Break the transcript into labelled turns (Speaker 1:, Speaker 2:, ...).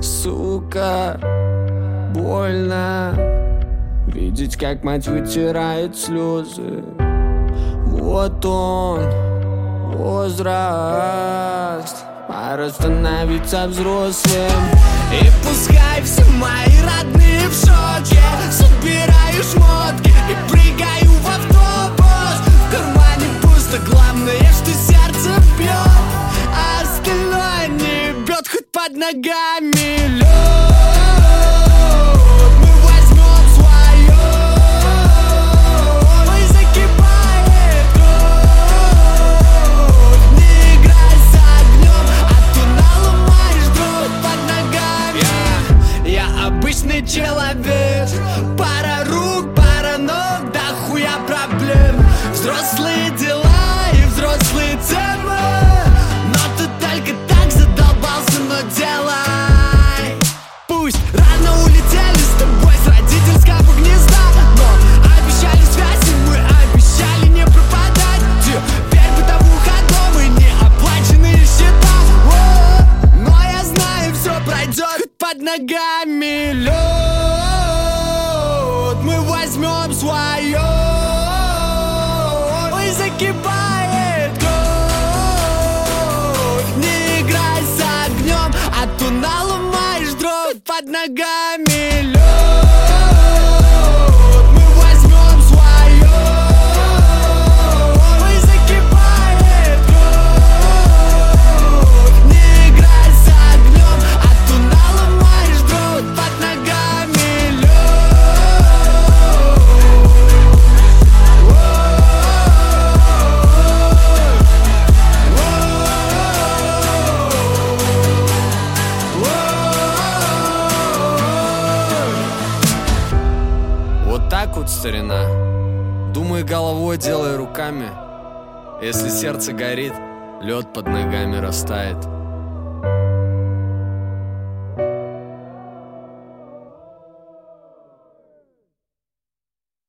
Speaker 1: Сука, больно видеть, как мать вытирает слезы. Вот он, возраст, пора становиться взрослым. И пускай все мои родные в шоке, собираю шмотки и прыгаю в автобус. В кармане пусто, главное, что сердце бьет, а остальное не бьет, хоть под ногами лед. Мы возьмем свое, ой, закипает кровь. Не играй с огнем, а то наломаешь дроть под ногами. Я обычный человек, пара рук, пара ног, да хуя проблем. Взрослые дела и взрослые темы, но ты только так задолбался, но делай. Пусть рано улетели с тобой с родительского гнезда, но обещали связь, и мы обещали не пропадать. Теперь бытовуха дома и неоплаченные счета. Но я знаю, все пройдет, хоть под ногами лед. Мы возьмем свое, ой, закипает кровь. Не играй с огнем, а то наломаешь дроть под ногами лед. Мы возьмем свое, ой, закипает кровь. Не играй с огнем, а то наломаешь дроть под ногами лед. Вот так вот, старина. Думай головой, делай руками. Если сердце горит, лед под ногами растает.